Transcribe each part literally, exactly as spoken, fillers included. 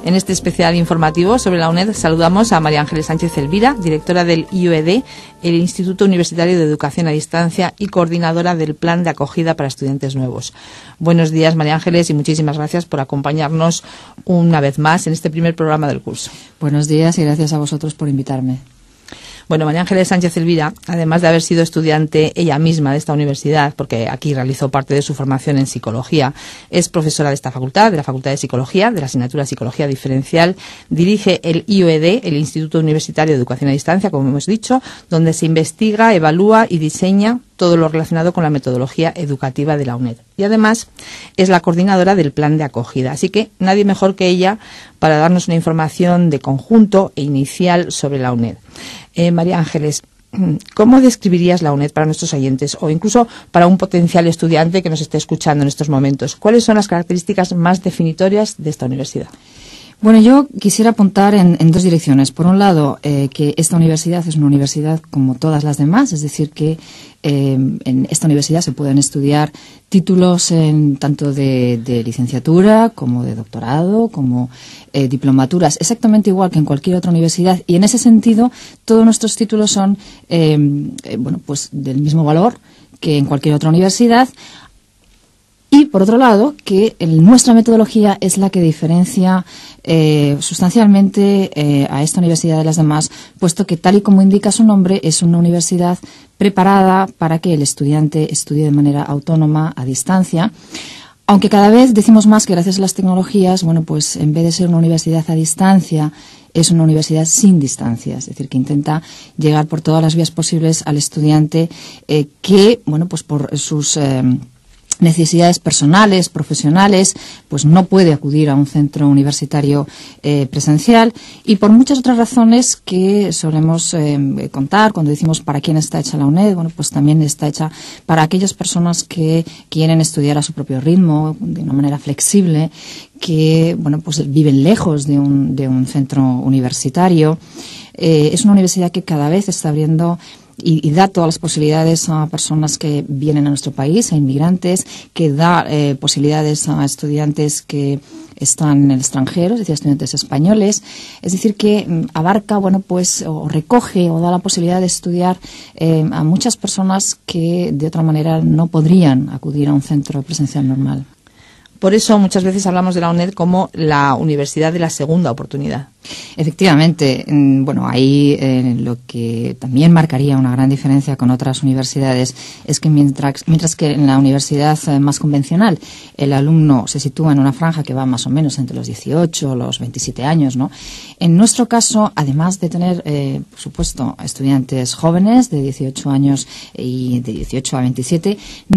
En este especial informativo sobre la UNED saludamos a María Ángeles Sánchez Elvira, directora del I U E D, el Instituto Universitario de Educación a Distancia y coordinadora del Plan de Acogida para Estudiantes Nuevos. Buenos días, María Ángeles, y muchísimas gracias por acompañarnos una vez más en este primer programa del curso. Buenos días y gracias a vosotros por invitarme. Bueno, María Ángeles Sánchez Elvira, además de haber sido estudiante ella misma de esta universidad, porque aquí realizó parte de su formación en psicología, es profesora de esta facultad, de la Facultad de Psicología, de la asignatura Psicología Diferencial, dirige el I U E D, el Instituto Universitario de Educación a Distancia, como hemos dicho, donde se investiga, evalúa y diseña todo lo relacionado con la metodología educativa de la UNED. Y además es la coordinadora del plan de acogida. Así que nadie mejor que ella para darnos una información de conjunto e inicial sobre la UNED. Eh, María Ángeles, ¿cómo describirías la UNED para nuestros oyentes o incluso para un potencial estudiante que nos esté escuchando en estos momentos? ¿Cuáles son las características más definitorias de esta universidad? Bueno, yo quisiera apuntar en, en dos direcciones. Por un lado, eh, que esta universidad es una universidad como todas las demás, es decir, que eh, en esta universidad se pueden estudiar títulos en, tanto de, de licenciatura como de doctorado, como eh, diplomaturas, exactamente igual que en cualquier otra universidad. Y en ese sentido, todos nuestros títulos son eh, eh, bueno, pues del mismo valor que en cualquier otra universidad. Y, por otro lado, que el, nuestra metodología es la que diferencia eh, sustancialmente eh, a esta universidad de las demás, puesto que, tal y como indica su nombre, es una universidad preparada para que el estudiante estudie de manera autónoma, a distancia. Aunque cada vez decimos más que gracias a las tecnologías, bueno, pues en vez de ser una universidad a distancia, es una universidad sin distancia, es decir, que intenta llegar por todas las vías posibles al estudiante eh, que, bueno, pues por sus eh, necesidades personales, profesionales, pues no puede acudir a un centro universitario eh, presencial, y por muchas otras razones que solemos eh, contar cuando decimos para quién está hecha la UNED. Bueno, pues también está hecha para aquellas personas que quieren estudiar a su propio ritmo, de una manera flexible, que bueno, pues viven lejos de un, de un centro universitario. Eh, es una universidad que cada vez está abriendo Y, y da todas las posibilidades a personas que vienen a nuestro país, a inmigrantes, que da eh, posibilidades a estudiantes que están en el extranjero, es decir, estudiantes españoles. Es decir, que mm, abarca, bueno, pues, o recoge o da la posibilidad de estudiar eh, a muchas personas que de otra manera no podrían acudir a un centro presencial normal. Por eso muchas veces hablamos de la UNED como la universidad de la segunda oportunidad. Efectivamente, bueno, ahí eh, lo que también marcaría una gran diferencia con otras universidades es que mientras, mientras que en la universidad eh, más convencional el alumno se sitúa en una franja que va más o menos entre los dieciocho, los veintisiete años, ¿no? En nuestro caso, además de tener, eh, por supuesto, estudiantes jóvenes de dieciocho años y de dieciocho a veintisiete,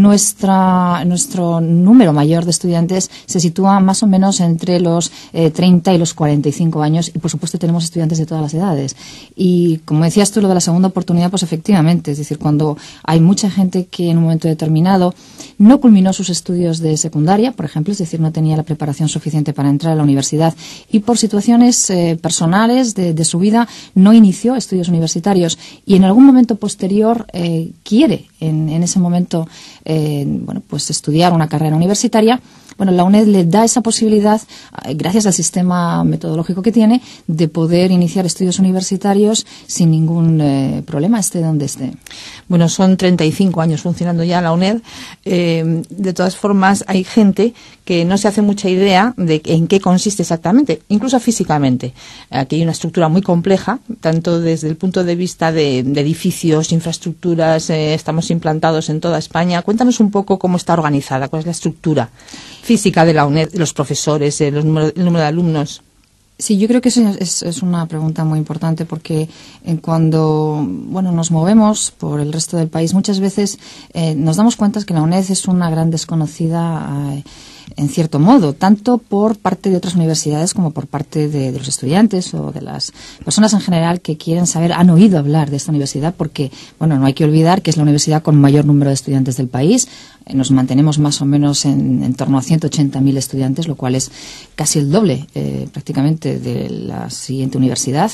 nuestra, nuestro número mayor de estudiantes se sitúa más o menos entre los eh, treinta y los cuarenta y cinco años. Y, por supuesto, tenemos estudiantes de todas las edades. Y, como decías tú, lo de la segunda oportunidad, pues efectivamente, es decir, cuando hay mucha gente que en un momento determinado no culminó sus estudios de secundaria, por ejemplo, es decir, no tenía la preparación suficiente para entrar a la universidad y por situaciones eh, personales de, de su vida no inició estudios universitarios y en algún momento posterior eh, quiere en, en ese momento eh, bueno, pues estudiar una carrera universitaria. Bueno, la UNED le da esa posibilidad, gracias al sistema metodológico que tiene, de poder iniciar estudios universitarios sin ningún eh, problema, esté donde esté. Bueno, son treinta y cinco años funcionando ya la UNED. Eh, de todas formas, hay gente que no se hace mucha idea de en qué consiste exactamente, incluso físicamente. Aquí hay una estructura muy compleja, tanto desde el punto de vista de, de edificios, infraestructuras, eh, estamos implantados en toda España. Cuéntanos un poco cómo está organizada, cuál es la estructura física de la UNED, los profesores, eh, los número, el número de alumnos. Sí, yo creo que eso es, es una pregunta muy importante porque eh, cuando bueno nos movemos por el resto del país muchas veces eh, nos damos cuenta que la UNED es una gran desconocida eh, en cierto modo, tanto por parte de otras universidades como por parte de, de los estudiantes o de las personas en general que quieren saber, han oído hablar de esta universidad porque, bueno, no hay que olvidar que es la universidad con mayor número de estudiantes del país. Nos mantenemos más o menos en, en torno a ciento ochenta mil estudiantes, lo cual es casi el doble eh, prácticamente de la siguiente universidad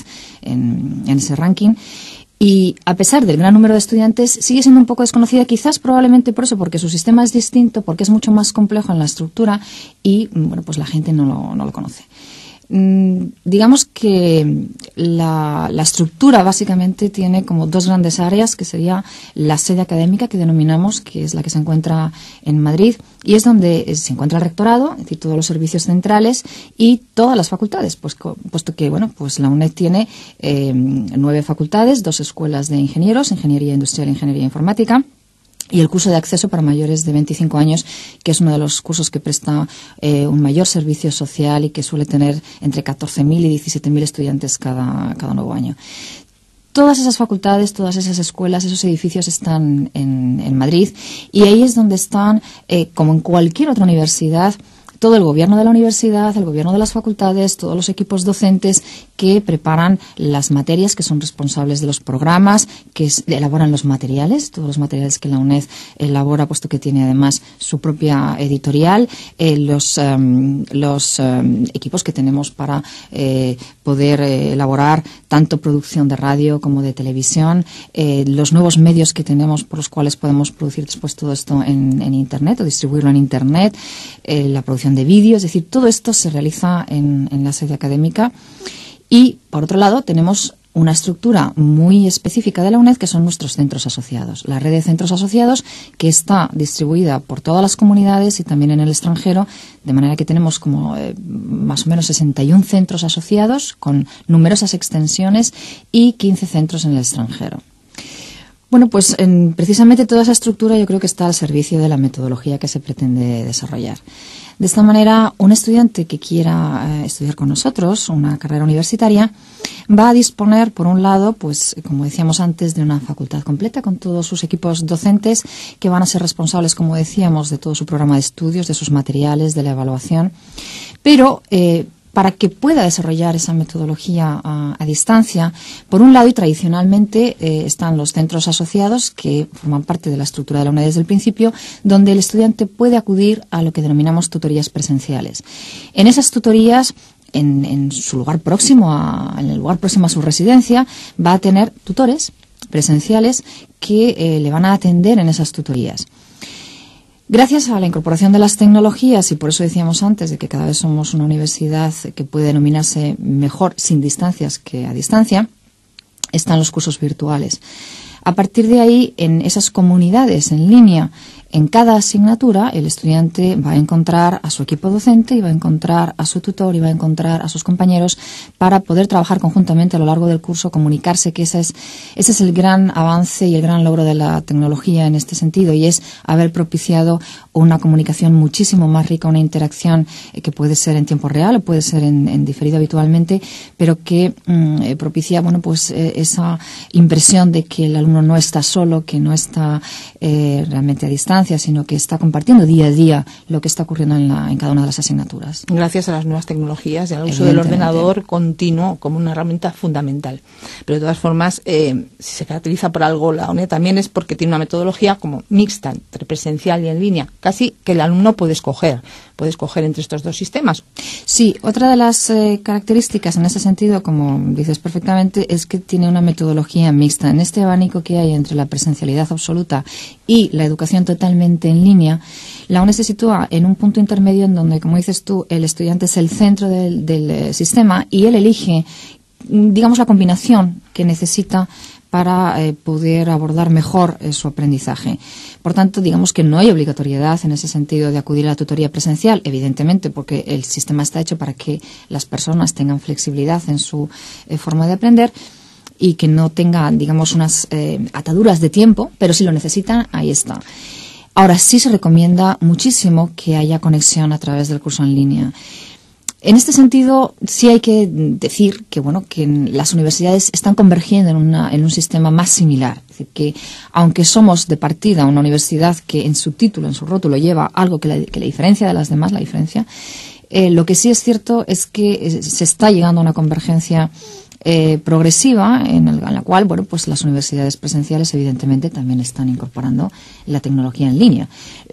en, en ese ranking. Y a pesar del gran número de estudiantes, sigue siendo un poco desconocida, quizás probablemente por eso, porque su sistema es distinto, porque es mucho más complejo en la estructura y, bueno, pues la gente no lo, no lo conoce. Digamos que la, la estructura básicamente tiene como dos grandes áreas, que sería la sede académica, que denominamos, que es la que se encuentra en Madrid, y es donde se encuentra el rectorado, es decir, todos los servicios centrales y todas las facultades, pues, puesto que bueno, pues la UNED tiene eh, nueve facultades, dos escuelas de ingenieros, ingeniería industrial e ingeniería informática, y el curso de acceso para mayores de veinticinco años, que es uno de los cursos que presta eh, un mayor servicio social y que suele tener entre catorce mil y diecisiete mil estudiantes cada, cada nuevo año. Todas esas facultades, todas esas escuelas, esos edificios están en, en Madrid, y ahí es donde están, eh, como en cualquier otra universidad, todo el gobierno de la universidad, el gobierno de las facultades, todos los equipos docentes que preparan las materias, que son responsables de los programas, que es, elaboran los materiales, todos los materiales que la UNED elabora, puesto que tiene además su propia editorial, eh, los, um, los um, equipos que tenemos para eh, poder eh, elaborar tanto producción de radio como de televisión, eh, los nuevos medios que tenemos por los cuales podemos producir después todo esto en, en Internet o distribuirlo en Internet, eh, la producción de vídeo, es decir, todo esto se realiza en, en la sede académica. Y, por otro lado, tenemos una estructura muy específica de la UNED, que son nuestros centros asociados. La red de centros asociados, que está distribuida por todas las comunidades y también en el extranjero, de manera que tenemos como eh, más o menos sesenta y uno centros asociados con numerosas extensiones y quince centros en el extranjero. Bueno, pues en, precisamente toda esa estructura yo creo que está al servicio de la metodología que se pretende desarrollar. De esta manera, un estudiante que quiera eh, estudiar con nosotros una carrera universitaria va a disponer, por un lado, pues como decíamos antes, de una facultad completa con todos sus equipos docentes que van a ser responsables, como decíamos, de todo su programa de estudios, de sus materiales, de la evaluación. Pero eh, para que pueda desarrollar esa metodología a, a distancia, por un lado, y tradicionalmente eh, están los centros asociados, que forman parte de la estructura de la UNED desde el principio, donde el estudiante puede acudir a lo que denominamos tutorías presenciales. En esas tutorías, en, en su lugar próximo, a, en el lugar próximo a su residencia, va a tener tutores presenciales que eh, le van a atender en esas tutorías. Gracias a la incorporación de las tecnologías, y por eso decíamos antes de que cada vez somos una universidad que puede denominarse mejor sin distancias que a distancia, están los cursos virtuales. A partir de ahí, en esas comunidades en línea, en cada asignatura, el estudiante va a encontrar a su equipo docente y va a encontrar a su tutor y va a encontrar a sus compañeros para poder trabajar conjuntamente a lo largo del curso, comunicarse, que ese es, ese es el gran avance y el gran logro de la tecnología en este sentido, y es haber propiciado una comunicación muchísimo más rica, una interacción eh, que puede ser en tiempo real o puede ser en, en diferido habitualmente, pero que mm, eh, propicia, bueno, pues eh, esa impresión de que el alumno no está solo, que no está eh, realmente a distancia, sino que está compartiendo día a día lo que está ocurriendo en, la, en cada una de las asignaturas. Gracias a las nuevas tecnologías y al uso del ordenador continuo como una herramienta fundamental. Pero de todas formas, eh, si se caracteriza por algo la UNED también es porque tiene una metodología como mixta, entre presencial y en línea, casi que el alumno puede escoger, puede escoger entre estos dos sistemas. Sí, otra de las eh, características en ese sentido, como dices perfectamente, es que tiene una metodología mixta. En este abanico que hay entre la presencialidad absoluta y la educación totalmente en línea, la UNED se sitúa en un punto intermedio en donde, como dices tú, el estudiante es el centro del, del eh, sistema y él elige, digamos, la combinación que necesita para eh, poder abordar mejor eh, su aprendizaje. Por tanto, digamos que no hay obligatoriedad en ese sentido de acudir a la tutoría presencial, evidentemente, porque el sistema está hecho para que las personas tengan flexibilidad en su eh, forma de aprender y que no tengan, digamos, unas eh, ataduras de tiempo, pero si lo necesitan, ahí está. Ahora, sí se recomienda muchísimo que haya conexión a través del curso en línea. En este sentido, sí hay que decir que, bueno, que las universidades están convergiendo en, una, en un sistema más similar. Es decir, que aunque somos de partida una universidad que en su título, en su rótulo, lleva algo que la, que la diferencia de las demás, la diferencia, eh, lo que sí es cierto es que se está llegando a una convergencia Eh, progresiva en, el, en la cual, bueno, pues las universidades presenciales evidentemente también están incorporando la tecnología en línea.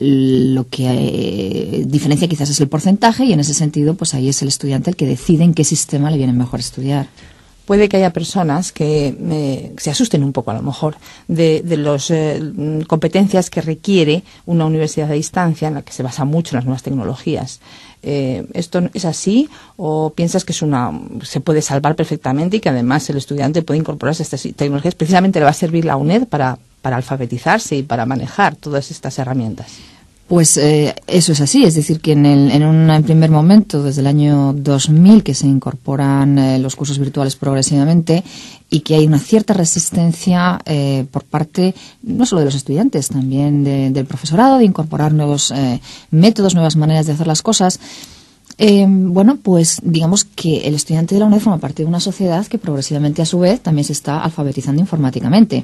Lo que eh, diferencia quizás es el porcentaje, y en ese sentido pues ahí es el estudiante el que decide en qué sistema le viene mejor estudiar. Puede que haya personas que eh, se asusten un poco, a lo mejor, de, de las eh, competencias que requiere una universidad a distancia en la que se basa mucho en las nuevas tecnologías. Eh, ¿Esto es así o piensas que es una se puede salvar perfectamente y que además el estudiante puede incorporarse a estas tecnologías? Precisamente le va a servir la UNED para, para alfabetizarse y para manejar todas estas herramientas. Pues eh, eso es así, es decir, que en, el, en un en primer momento, desde el año dos mil, que se incorporan eh, los cursos virtuales progresivamente y que hay una cierta resistencia eh, por parte no solo de los estudiantes, también de, del profesorado, de incorporar nuevos eh, métodos, nuevas maneras de hacer las cosas. Eh, bueno, pues digamos que el estudiante de la UNED forma parte de una sociedad que progresivamente a su vez también se está alfabetizando informáticamente.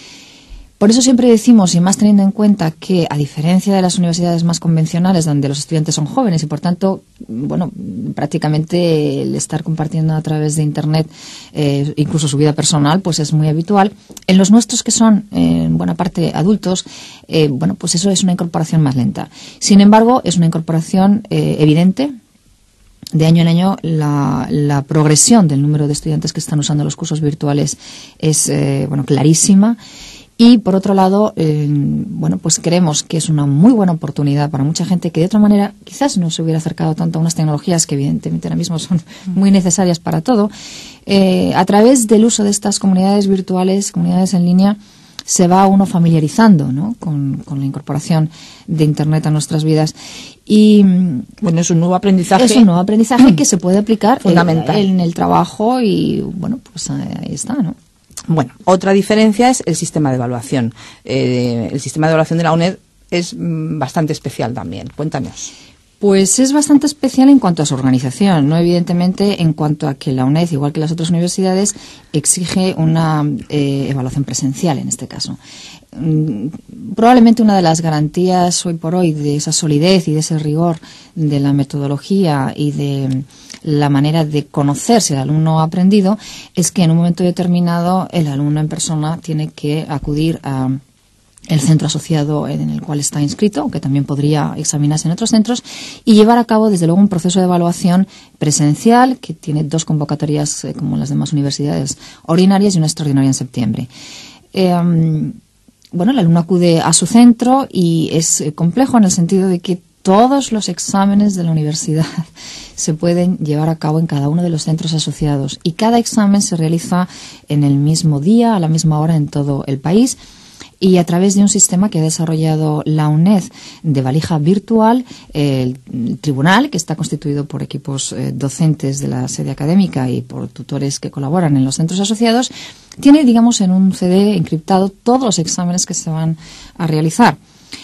Por eso siempre decimos, y más teniendo en cuenta que, a diferencia de las universidades más convencionales, donde los estudiantes son jóvenes y, por tanto, bueno, prácticamente el estar compartiendo a través de Internet eh, incluso su vida personal, pues es muy habitual. En los nuestros, que son eh, en buena parte adultos, eh, bueno, pues eso es una incorporación más lenta. Sin embargo, es una incorporación eh, evidente. De año en año, la, la progresión del número de estudiantes que están usando los cursos virtuales es, eh, bueno, clarísima. Y, por otro lado, eh, bueno, pues creemos que es una muy buena oportunidad para mucha gente que de otra manera quizás no se hubiera acercado tanto a unas tecnologías que evidentemente ahora mismo son muy necesarias para todo. Eh, a través del uso de estas comunidades virtuales, comunidades en línea, se va uno familiarizando, ¿no?, con, con la incorporación de Internet a nuestras vidas. Y bueno, es un nuevo aprendizaje. Es un nuevo aprendizaje que se puede aplicar fundamental en, en el trabajo y, bueno, pues ahí está, ¿no? Bueno, otra diferencia es el sistema de evaluación. Eh, el sistema de evaluación de la UNED es mm, bastante especial también. Cuéntanos. Pues es bastante especial en cuanto a su organización, no evidentemente en cuanto a que la UNED, igual que las otras universidades, exige una eh, evaluación presencial en este caso. Mm, probablemente una de las garantías hoy por hoy de esa solidez y de ese rigor de la metodología y de la manera de conocer si el alumno ha aprendido es que en un momento determinado el alumno en persona tiene que acudir a el centro asociado en el cual está inscrito, aunque también podría examinarse en otros centros, y llevar a cabo desde luego un proceso de evaluación presencial que tiene dos convocatorias eh, como las demás universidades ordinarias y una extraordinaria en septiembre. Eh, bueno, el alumno acude a su centro y es eh, complejo en el sentido de que todos los exámenes de la universidad se pueden llevar a cabo en cada uno de los centros asociados y cada examen se realiza en el mismo día, a la misma hora en todo el país y a través de un sistema que ha desarrollado la UNED de valija virtual. El tribunal, que está constituido por equipos eh, docentes de la sede académica y por tutores que colaboran en los centros asociados, tiene, digamos, en un C D encriptado todos los exámenes que se van a realizar.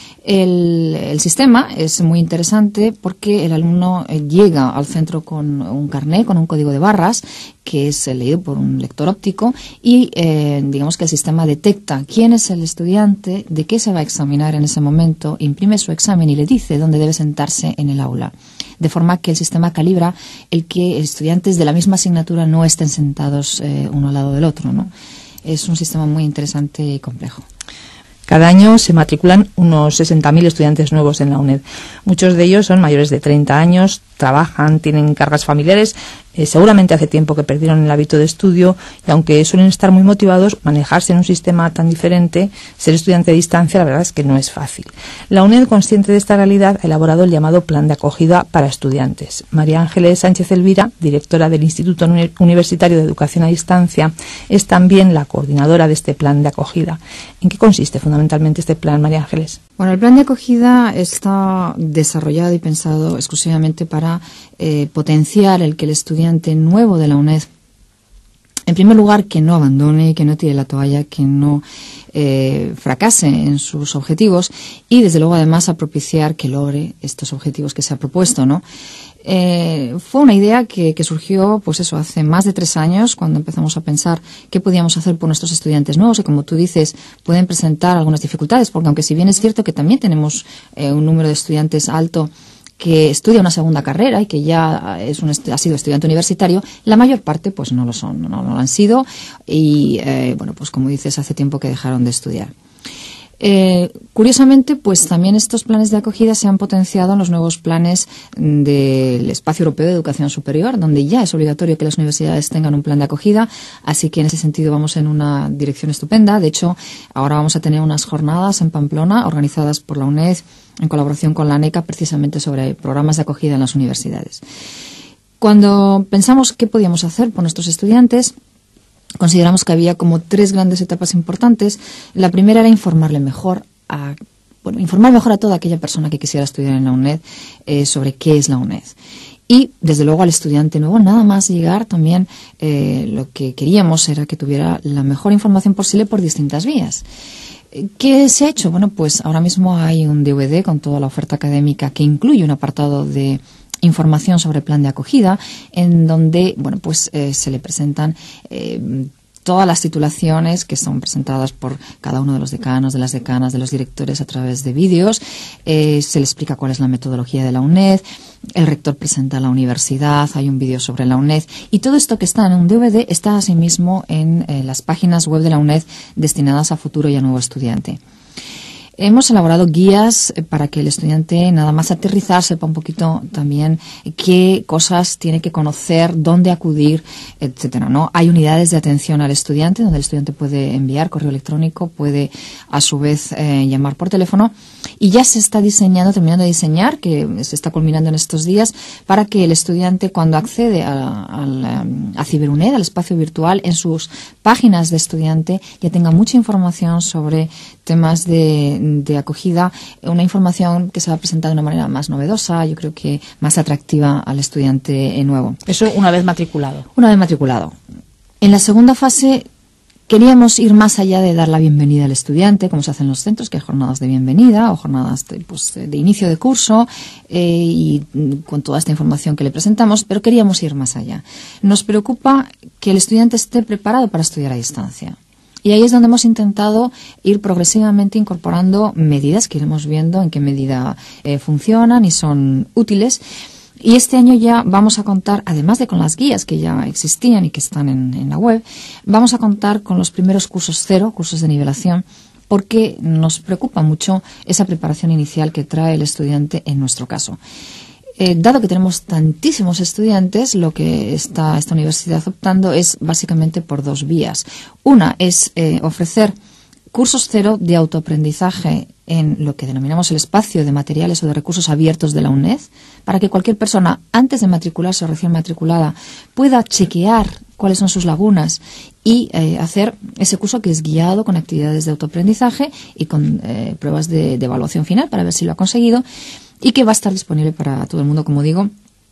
El, el sistema es muy interesante porque el alumno eh, llega al centro con un carné, con un código de barras que es eh, leído por un lector óptico y eh, digamos que el sistema detecta quién es el estudiante, de qué se va a examinar en ese momento, imprime su examen y le dice dónde debe sentarse en el aula. De forma que el sistema calibra el que estudiantes de la misma asignatura no estén sentados eh, uno al lado del otro, ¿no? Es un sistema muy interesante y complejo. Cada año se matriculan unos sesenta mil estudiantes nuevos en la UNED. Muchos de ellos son mayores de treinta años, trabajan, tienen cargas familiares, eh, seguramente hace tiempo que perdieron el hábito de estudio y aunque suelen estar muy motivados, manejarse en un sistema tan diferente, ser estudiante a distancia, la verdad es que no es fácil. La UNED, consciente de esta realidad, ha elaborado el llamado Plan de Acogida para Estudiantes. María Ángeles Sánchez Elvira, directora del Instituto Universitario de Educación a Distancia, es también la coordinadora de este plan de acogida. ¿En qué consiste fundamentalmente este plan, María Ángeles? Bueno, el plan de acogida está desarrollado y pensado exclusivamente para eh, potenciar el que el estudiante nuevo de la UNED, en primer lugar, que no abandone, que no tire la toalla, que no eh, fracase en sus objetivos y, desde luego, además, a propiciar que logre estos objetivos que se ha propuesto, ¿no? Eh, fue una idea que, que surgió, pues eso, hace más de tres años, cuando empezamos a pensar qué podíamos hacer por nuestros estudiantes nuevos, y como tú dices, pueden presentar algunas dificultades, porque aunque si bien es cierto que también tenemos eh, un número de estudiantes alto que estudia una segunda carrera y que ya es un ha sido estudiante universitario, la mayor parte pues no lo son, no, no lo han sido y, eh, bueno, pues como dices, hace tiempo que dejaron de estudiar. Eh, curiosamente, pues también estos planes de acogida se han potenciado en los nuevos planes del Espacio Europeo de Educación Superior, donde ya es obligatorio que las universidades tengan un plan de acogida, así que en ese sentido vamos en una dirección estupenda. De hecho, ahora vamos a tener unas jornadas en Pamplona organizadas por la UNED en colaboración con la ANECA precisamente sobre programas de acogida en las universidades. Cuando pensamos qué podíamos hacer por nuestros estudiantes, consideramos que había como tres grandes etapas importantes. La primera era informarle mejor a, bueno, informar mejor a toda aquella persona que quisiera estudiar en la UNED eh, sobre qué es la UNED. Y, desde luego, al estudiante nuevo, nada más llegar, también eh, lo que queríamos era que tuviera la mejor información posible por distintas vías. ¿Qué se ha hecho? Bueno, pues ahora mismo hay un D V D con toda la oferta académica que incluye un apartado de información sobre el plan de acogida, en donde, bueno, pues eh, se le presentan eh, todas las titulaciones que son presentadas por cada uno de los decanos, de las decanas, de los directores a través de vídeos. Eh, se le explica cuál es la metodología de la UNED. El rector presenta a la universidad, hay un vídeo sobre la UNED, y todo esto que está en un D V D está asimismo en eh, las páginas web de la UNED destinadas a futuro y a nuevo estudiante. Hemos elaborado guías para que el estudiante, nada más aterrizar, sepa un poquito también qué cosas tiene que conocer, dónde acudir, etcétera, ¿no? Hay unidades de atención al estudiante donde el estudiante puede enviar correo electrónico, puede a su vez eh, llamar por teléfono, y ya se está diseñando, terminando de diseñar, que se está culminando en estos días, para que el estudiante, cuando accede a, a, a CiberUNED, al espacio virtual, en sus páginas de estudiante ya tenga mucha información sobre temas de, de acogida, una información que se va a presentar de una manera más novedosa, yo creo que más atractiva al estudiante nuevo. Eso una vez matriculado. Una vez matriculado. En la segunda fase queríamos ir más allá de dar la bienvenida al estudiante, como se hace en los centros, que hay jornadas de bienvenida o jornadas de, pues, de inicio de curso eh, y con toda esta información que le presentamos, pero queríamos ir más allá. Nos preocupa que el estudiante esté preparado para estudiar a distancia. Y ahí es donde hemos intentado ir progresivamente incorporando medidas que iremos viendo en qué medida eh, funcionan y son útiles. Y este año ya vamos a contar, además de con las guías que ya existían y que están en, en la web, vamos a contar con los primeros cursos cero, cursos de nivelación, porque nos preocupa mucho esa preparación inicial que trae el estudiante en nuestro caso. Eh, dado que tenemos tantísimos estudiantes, lo que está esta universidad optando es básicamente por dos vías. Una es eh, ofrecer cursos cero de autoaprendizaje en lo que denominamos el espacio de materiales o de recursos abiertos de la UNED, para que cualquier persona, antes de matricularse o recién matriculada, pueda chequear cuáles son sus lagunas y eh, hacer ese curso que es guiado con actividades de autoaprendizaje y con eh, pruebas de, de evaluación final para ver si lo ha conseguido, y que va a estar disponible para todo el mundo, como digo.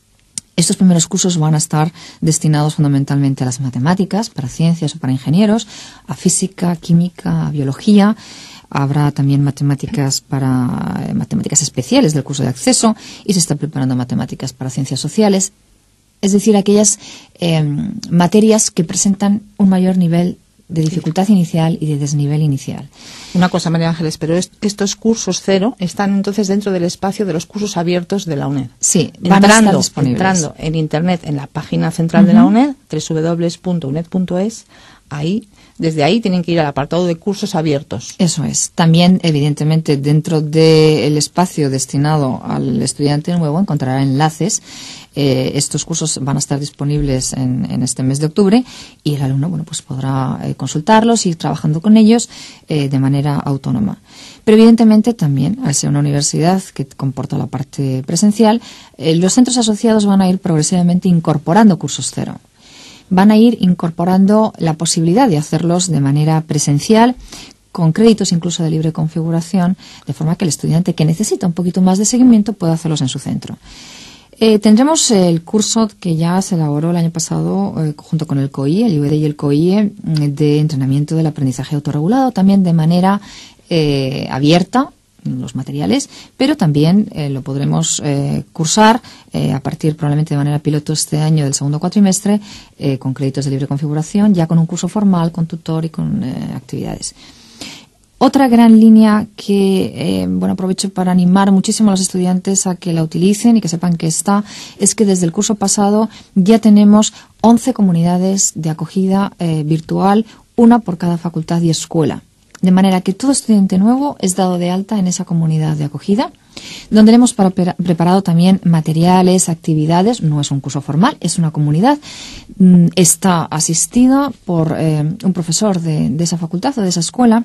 Estos primeros cursos van a estar destinados fundamentalmente a las matemáticas, para ciencias o para ingenieros, a física, química, a biología. Habrá también matemáticas para eh, matemáticas especiales del curso de acceso, y se está preparando matemáticas para ciencias sociales. Es decir, aquellas eh, materias que presentan un mayor nivel de dificultad inicial y de desnivel inicial. Una cosa, María Ángeles, pero es que estos cursos cero están entonces dentro del espacio de los cursos abiertos de la UNED. Sí, van entrando, a estar disponibles. Entrando en Internet, en la página central uh-huh. de la UNED, doble u doble u doble u punto uned punto es, ahí, desde ahí tienen que ir al apartado de cursos abiertos. Eso es. También, evidentemente, dentro del espacio destinado al estudiante nuevo encontrará enlaces. Eh, estos cursos van a estar disponibles en, en este mes de octubre, y el alumno, bueno, pues podrá eh, consultarlos y ir trabajando con ellos eh, de manera autónoma. Pero evidentemente también, al ser una universidad que comporta la parte presencial, eh, los centros asociados van a ir progresivamente incorporando cursos cero. Van a ir incorporando la posibilidad de hacerlos de manera presencial, con créditos incluso de libre configuración, de forma que el estudiante que necesita un poquito más de seguimiento pueda hacerlos en su centro. Eh, tendremos el curso que ya se elaboró el año pasado eh, junto con el C O I E, el I V D y el C O I E, de entrenamiento del aprendizaje autorregulado, también de manera eh, abierta, los materiales, pero también eh, lo podremos eh, cursar eh, a partir probablemente de manera piloto este año del segundo cuatrimestre, eh, con créditos de libre configuración, ya con un curso formal, con tutor y con eh, actividades. Otra gran línea que, eh, bueno, aprovecho para animar muchísimo a los estudiantes a que la utilicen y que sepan que está, es que desde el curso pasado ya tenemos once comunidades de acogida eh, virtual, una por cada facultad y escuela. de manera que todo estudiante nuevo es dado de alta en esa comunidad de acogida, donde hemos para, preparado también materiales, actividades. No es un curso formal, es una comunidad. Está asistida por eh, un profesor de, de esa facultad o de esa escuela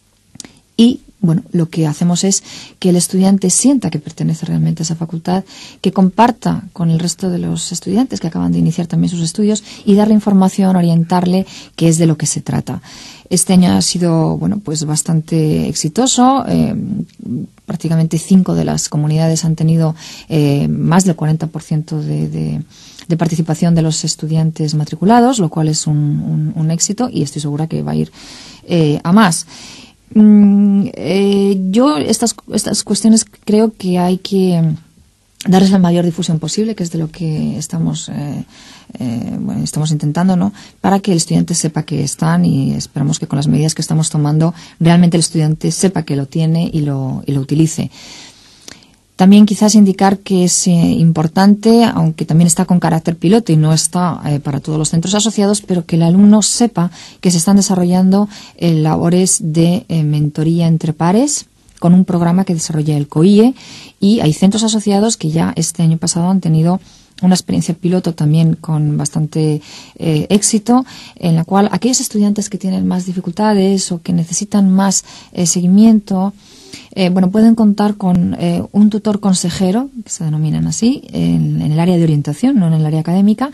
y bueno, lo que hacemos es que el estudiante sienta que pertenece realmente a esa facultad, que comparta con el resto de los estudiantes que acaban de iniciar también sus estudios y darle información, orientarle, que es de lo que se trata. Este año ha sido, bueno, pues bastante exitoso. Eh, prácticamente cinco de las comunidades han tenido eh, más del cuarenta por ciento de, de, de participación de los estudiantes matriculados, lo cual es un, un, un éxito y estoy segura que va a ir eh, a más. Mm, eh, yo estas, estas cuestiones creo que hay que darles la mayor difusión posible, que es de lo que estamos eh, eh, bueno, estamos intentando, ¿no? Para que el estudiante sepa que están, y esperamos que con las medidas que estamos tomando realmente el estudiante sepa que lo tiene y lo, y lo utilice. También quizás indicar que es eh, importante, aunque también está con carácter piloto y no está eh, para todos los centros asociados, pero que el alumno sepa que se están desarrollando eh, labores de eh, mentoría entre pares con un programa que desarrolla el COIE, y hay centros asociados que ya este año pasado han tenido una experiencia piloto también con bastante eh, éxito, en la cual aquellos estudiantes que tienen más dificultades o que necesitan más eh, seguimiento, Eh, bueno, pueden contar con eh, un tutor consejero, que se denominan así, en, en el área de orientación, no en el área académica,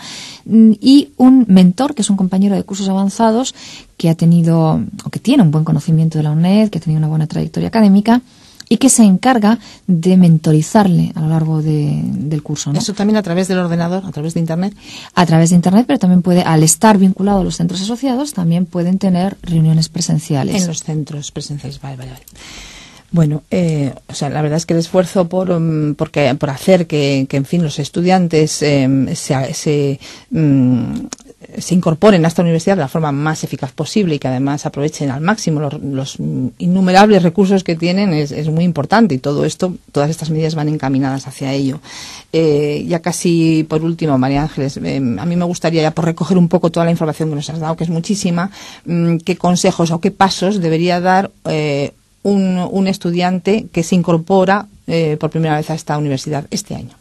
y un mentor, que es un compañero de cursos avanzados que ha tenido, o que tiene un buen conocimiento de la UNED, que ha tenido una buena trayectoria académica y que se encarga de mentorizarle a lo largo de, del curso, ¿no? ¿Eso también a través del ordenador, a través de Internet? A través de Internet, pero también puede, al estar vinculado a los centros asociados, también pueden tener reuniones presenciales. En los centros presenciales, vale, vale, vale. Bueno, eh, o sea, la verdad es que el esfuerzo por um, porque, por hacer que, que, en fin, los estudiantes eh, se, se, um, se incorporen a esta universidad de la forma más eficaz posible y que además aprovechen al máximo los, los innumerables recursos que tienen es, es muy importante, y todo esto, todas estas medidas van encaminadas hacia ello. Eh, ya casi por último, María Ángeles, eh, a mí me gustaría ya por recoger un poco toda la información que nos has dado, que es muchísima, um, qué consejos o qué pasos debería dar eh, Un, un estudiante que se incorpora eh, por primera vez a esta universidad este año.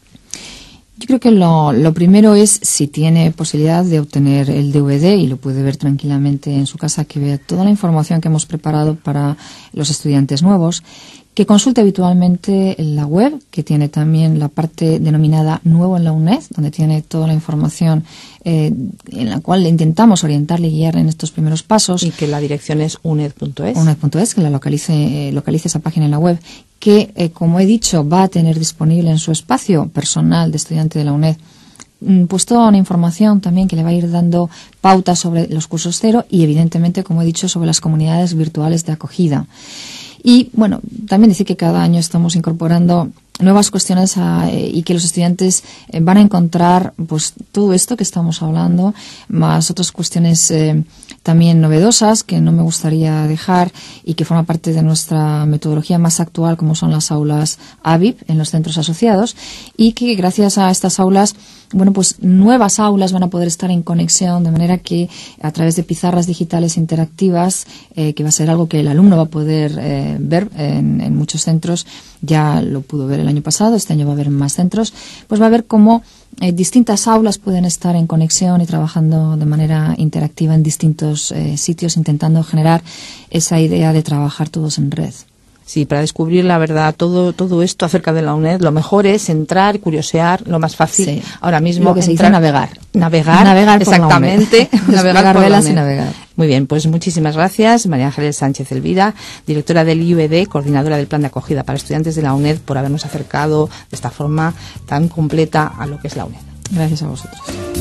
Yo creo que lo, lo primero es, si tiene posibilidad de obtener el D V D y lo puede ver tranquilamente en su casa, que vea toda la información que hemos preparado para los estudiantes nuevos, que consulte habitualmente la web, que tiene también la parte denominada Nuevo en la UNED, donde tiene toda la información eh, en la cual le intentamos orientarle y guiar en estos primeros pasos. Y que la dirección es uned punto es. uned punto es, que la localice, eh, localice esa página en la web, que, eh, como he dicho, va a tener disponible en su espacio personal de estudiante de la UNED pues toda una información también que le va a ir dando pautas sobre los cursos cero y, evidentemente, como he dicho, sobre las comunidades virtuales de acogida. Y, bueno, también decir que cada año estamos incorporando nuevas cuestiones a, eh, y que los estudiantes eh, van a encontrar pues todo esto que estamos hablando, más otras cuestiones eh, también novedosas que no me gustaría dejar y que forman parte de nuestra metodología más actual, como son las aulas A V I P en los centros asociados, y que gracias a estas aulas, bueno, pues nuevas aulas van a poder estar en conexión, de manera que a través de pizarras digitales interactivas, eh, que va a ser algo que el alumno va a poder eh, ver en, en muchos centros, ya lo pudo ver el año pasado, este año va a haber en más centros, pues va a ver cómo eh, distintas aulas pueden estar en conexión y trabajando de manera interactiva en distintos eh, sitios, intentando generar esa idea de trabajar todos en red. Sí, para descubrir la verdad, todo todo esto acerca de la UNED, lo mejor es entrar, curiosear, lo más fácil sí. ahora mismo. Lo que se entrar, dice navegar. Navegar, navegar exactamente. navegar por velas y navegar. Muy bien, pues muchísimas gracias, María Ángeles Sánchez Elvira, directora del I U E D, coordinadora del Plan de Acogida para Estudiantes de la UNED, por habernos acercado de esta forma tan completa a lo que es la UNED. Gracias a vosotros.